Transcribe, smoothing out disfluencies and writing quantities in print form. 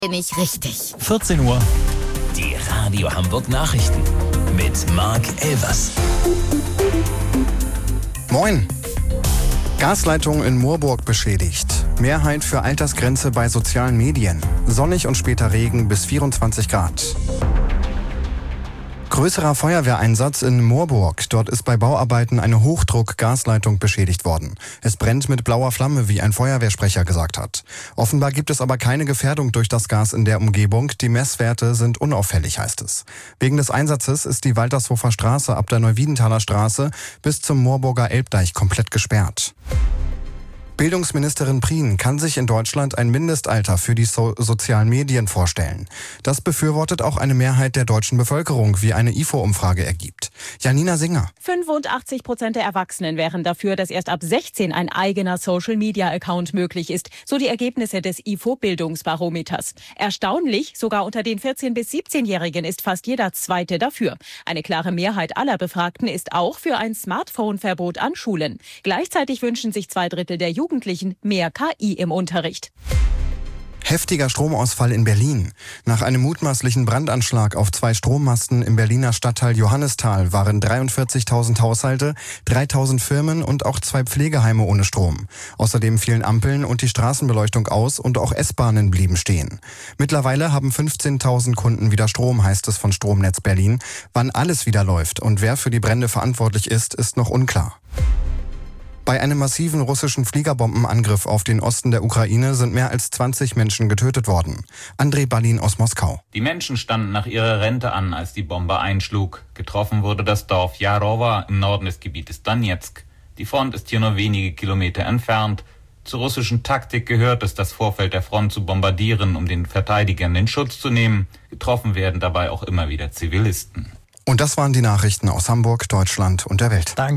Nicht richtig. 14 Uhr. Die Radio Hamburg Nachrichten mit Marc Elvers. Moin. Gasleitung in Moorburg beschädigt. Mehrheit für Altersgrenze bei sozialen Medien. Sonnig und später Regen bis 24 Grad. Größerer Feuerwehreinsatz in Moorburg. Dort ist bei Bauarbeiten eine Hochdruck-Gasleitung beschädigt worden. Es brennt mit blauer Flamme, wie ein Feuerwehrsprecher gesagt hat. Offenbar gibt es aber keine Gefährdung durch das Gas in der Umgebung. Die Messwerte sind unauffällig, heißt es. Wegen des Einsatzes ist die Waltershofer Straße ab der Neuwiedenthaler Straße bis zum Moorburger Elbdeich komplett gesperrt. Bildungsministerin Prien kann sich in Deutschland ein Mindestalter für die sozialen Medien vorstellen. Das befürwortet auch eine Mehrheit der deutschen Bevölkerung, wie eine IFO-Umfrage ergibt. Janina Singer. 85% der Erwachsenen wären dafür, dass erst ab 16 ein eigener Social-Media-Account möglich ist, so die Ergebnisse des IFO-Bildungsbarometers. Erstaunlich, sogar unter den 14- bis 17-Jährigen ist fast jeder Zweite dafür. Eine klare Mehrheit aller Befragten ist auch für ein Smartphone-Verbot an Schulen. Gleichzeitig wünschen sich 2/3 der Jugendlichen mehr KI im Unterricht. Heftiger Stromausfall in Berlin. Nach einem mutmaßlichen Brandanschlag auf 2 Strommasten im Berliner Stadtteil Johannisthal waren 43.000 Haushalte, 3.000 Firmen und auch 2 Pflegeheime ohne Strom. Außerdem fielen Ampeln und die Straßenbeleuchtung aus und auch S-Bahnen blieben stehen. Mittlerweile haben 15.000 Kunden wieder Strom, heißt es von Stromnetz Berlin. Wann alles wieder läuft und wer für die Brände verantwortlich ist noch unklar. Bei einem massiven russischen Fliegerbombenangriff auf den Osten der Ukraine sind mehr als 20 Menschen getötet worden. Andrei Balin aus Moskau. Die Menschen standen nach ihrer Rente an, als die Bombe einschlug. Getroffen wurde das Dorf Jarowa im Norden des Gebietes Donezk. Die Front ist hier nur wenige Kilometer entfernt. Zur russischen Taktik gehört es, das Vorfeld der Front zu bombardieren, um den Verteidigern den Schutz zu nehmen. Getroffen werden dabei auch immer wieder Zivilisten. Und das waren die Nachrichten aus Hamburg, Deutschland und der Welt. Danke.